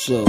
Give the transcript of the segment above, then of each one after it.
So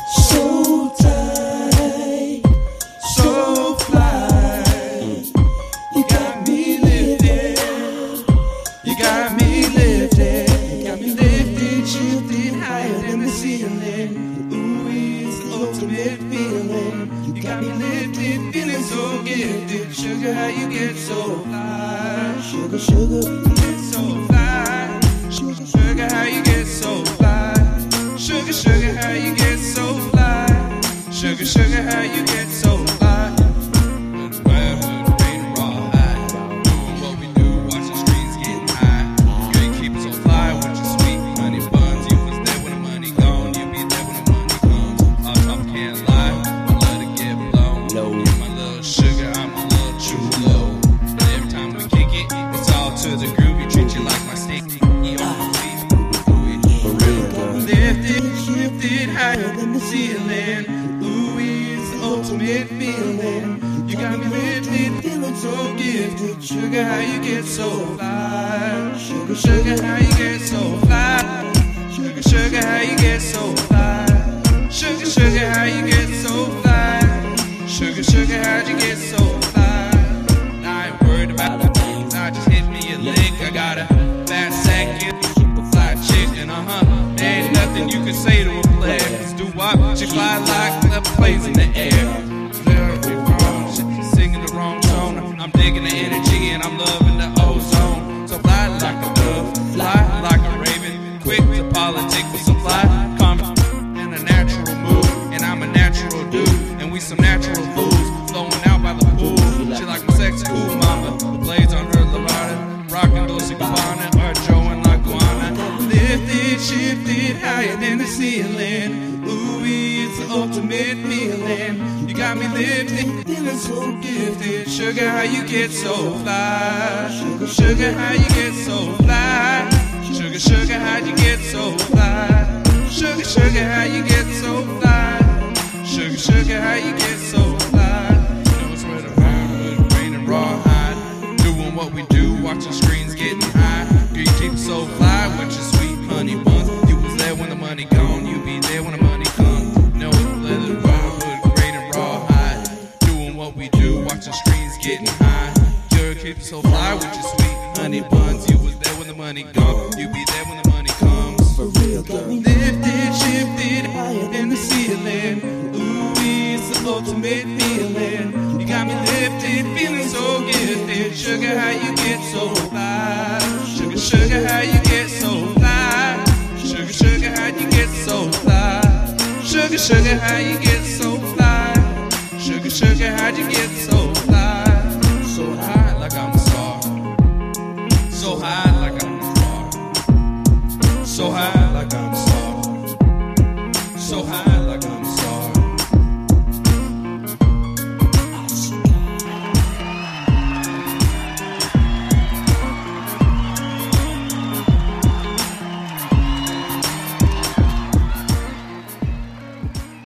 tight, so fly. You got me lifted. You got me lifted. You got me lifted, shifted higher than the ceiling. Ooh, it's the ultimate feeling. You got me lifted, feeling so gifted. Sugar, how you get so fly? Sugar, sugar, you get so fly. Sugar, sugar, how you get so fly? Sugar, sugar, how you get so fly? Sugar, sugar, how you get so fly? Good weather, rain, raw high. Doing what we do, watching screens getting high. Girl, you keep it so fly with your sweet honey buns. You was there when the money gone, you be there when the money comes. Off top, can't lie, I love to get blown. You my little sugar, I'm a little true low. And every time we kick it, it's all to the groove. You treat you like my steak. Lifted higher than the ceiling. Ooh, it's the ultimate feeling. You got me lifted, feeling so gifted. Sugar, how you get so fly? Sugar, sugar, how you get so fly? Sugar, sugar, how you get so fly? Sugar, sugar, how you get so fly? Sugar, sugar, how'd you get so fly? I ain't worried about the things, I just hit me a lick. I got a fat sack, super fly chick, and there ain't nothing you can say to a player. Cause do what? She fly like left planes in the air. Singing the wrong tone. I'm digging the energy and I'm loving the ozone. So fly like a dove, fly like a raven. Quick to politic with some fly comment and a natural move. And I'm a natural dude, and we some natural fools flowing out by the pool. She like my sexy cool mama, the blades on her Lavada, rockin' Dolce Gabbana, or Joe and LaGuana. Lifted, shifted higher than the ceiling. Ooh, it's the ultimate feeling. You got me lifted, feeling so gifted. Sugar, how you get so fly? Sugar, sugar, how you get so fly? Sugar, sugar, how you get so fly? Sugar, sugar, how you get so fly? Sugar, sugar, how you get so fly? You know it's right around with rain and raw high. Doing what we do, watching screens getting high. Girl, you keep it so fly with your sweet honey buns. You was there when the money gone, you be there when the money comes. No leather with rain and raw high. Doing what we do, watching screens getting high. Girl, keep it so fly with your sweet honey buns. You was there when the money gone, you be there when the money comes. For real, girl. Lifted, shifted higher than the ceiling. Ooh, it's the ultimate feeling. You got me lifted, feeling so gifted. Sugar, how you get so fly? Sugar, sugar, how you get so fly? Sugar, sugar, how you get so fly? Sugar, sugar, how you get so fly? Sugar, sugar, how'd you get so fly? So high like I'm a star. So high